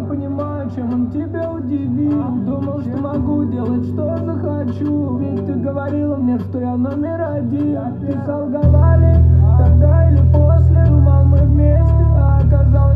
понимаю, чем он тебя удивил. Думал, что могу делать, что захочу. Ведь ты говорила мне, что я номер один. Ты солгала ли тогда или после? Думал, мы вместе, а оказалось